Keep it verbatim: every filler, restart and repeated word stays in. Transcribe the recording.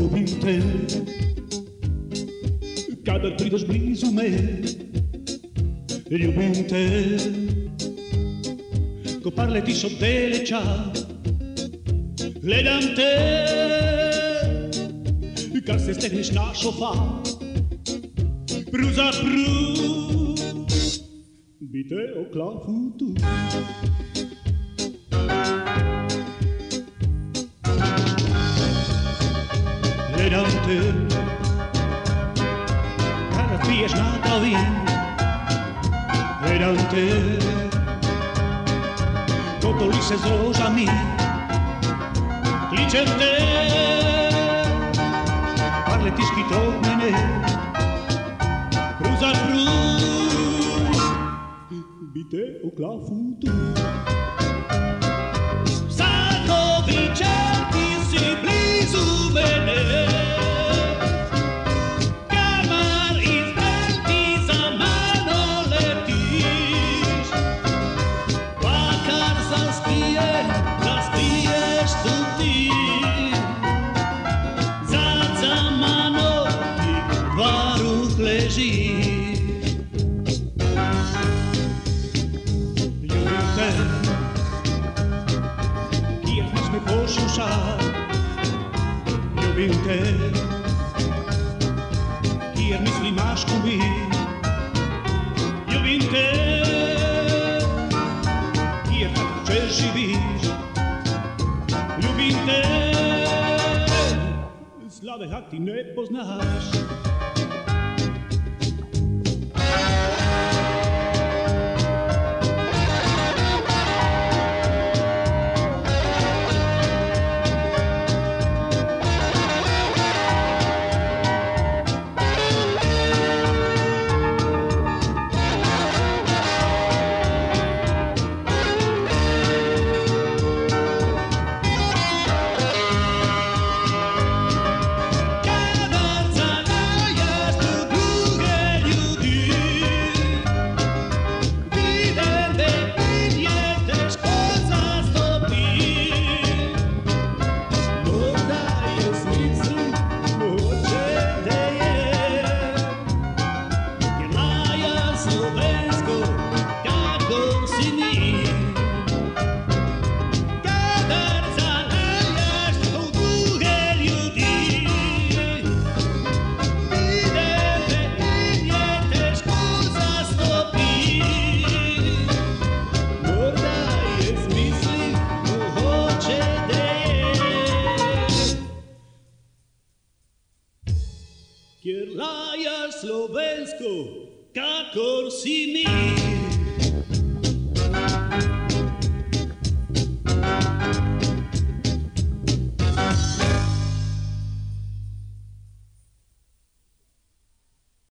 Ljubim te, kadar prideš blizu me. Ljubim te, ko par letiš od daleča. Gledam te, kad se stegneš na šofar. Pru za pru bi te oklafutu. Gledam te, kada piješ na travi. Gledam te, ko to lice s rožami. Kličem te, par letiš kod mene. Pru za pru bi te oklafutu. Svako večer ti si blizu mene. Kamar izdan ti za mano letiš. Makar zaspijem, zaspiješ tu ti. Zad za mano ti dvaru ležiš. Ljubim te, kjer misli imaš kubi. Ljubim te, kjer tako če živiš. Ljubim te, slave hak ti ne poznaš. Kjer lajaš slovensko, kakor si mi.